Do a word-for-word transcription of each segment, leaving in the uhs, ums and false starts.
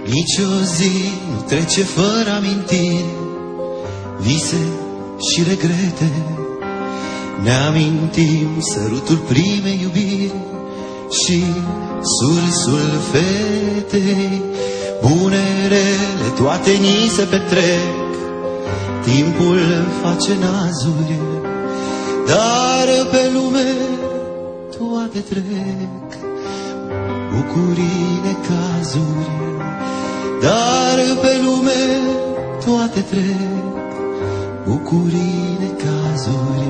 Nici o zi nu trece fără amintiri, vise și regrete. Ne amintim sărutul primei iubiri și sursul fetei. Bunerele toate ni se petrec, timpul face nazuri, dar pe lume toate trec. Bucurii, necazuri, dar pe lume toate trec. Bucurii, necazuri,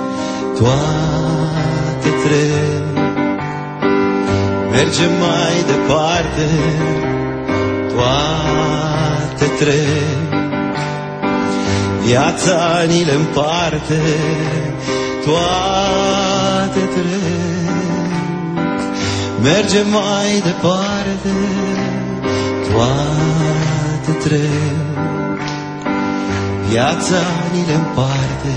toate trec. Mergem mai departe, toate trec. Viața ni le împarte, toate trec. Mergem mai departe, toate trec. Viața ni le împarte.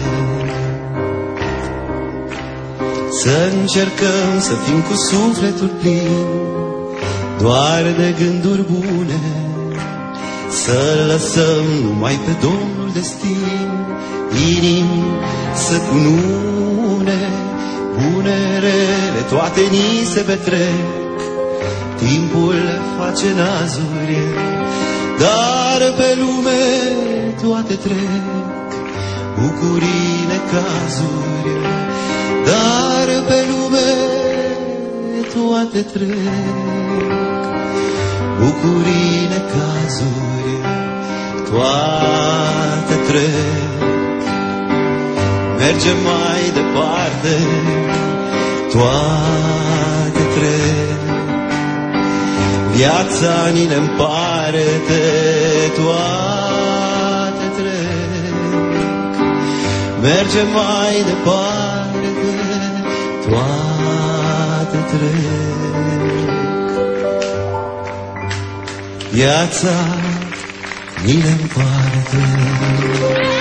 Să încercăm să fim cu sufletul plin, doar de gânduri bune. Să lăsăm numai pe Domnul destin, inimi să cunune. Bunerele toate ni se petrec, timpul face nazuri, dar pe lume toate trec. Bucurii, necazuri, dar pe lume toate trec. Bucurii, necazuri, toate trec. Mergem mai departe, toate trec. Viața ni le împarte, toate trec. Mergem mai departe, toate trec. Viața ni le împarte.